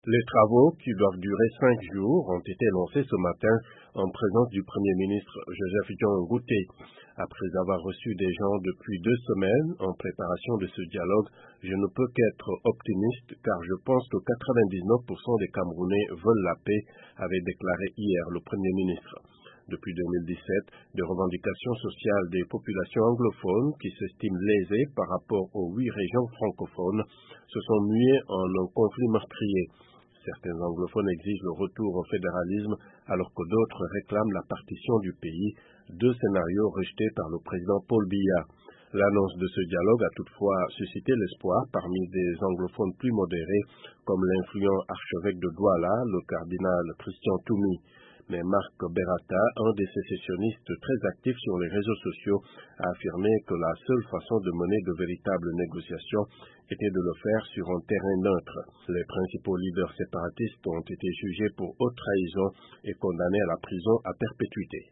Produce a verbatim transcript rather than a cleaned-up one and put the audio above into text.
Les travaux, qui doivent durer cinq jours, ont été lancés ce matin en présence du Premier ministre Joseph John Ngouté. Après avoir reçu des gens depuis deux semaines en préparation de ce dialogue, je ne peux qu'être optimiste car je pense que quatre-vingt-dix-neuf pour cent des Camerounais veulent la paix, avait déclaré hier le Premier ministre. Depuis deux mille dix-sept, des revendications sociales des populations anglophones qui s'estiment lésées par rapport aux huit régions francophones se sont muées en un conflit meurtrier. Certains anglophones exigent le retour au fédéralisme alors que d'autres réclament la partition du pays, deux scénarios rejetés par le président Paul Biya. L'annonce de ce dialogue a toutefois suscité l'espoir parmi des anglophones plus modérés comme l'influent archevêque de Douala, le cardinal Christian Toumi. Mais Marc Berata, un des sécessionnistes très actifs sur les réseaux sociaux, a affirmé que la seule façon de mener de véritables négociations était de le faire sur un terrain neutre. Les principaux leaders séparatistes ont été jugés pour haute trahison et condamnés à la prison à perpétuité.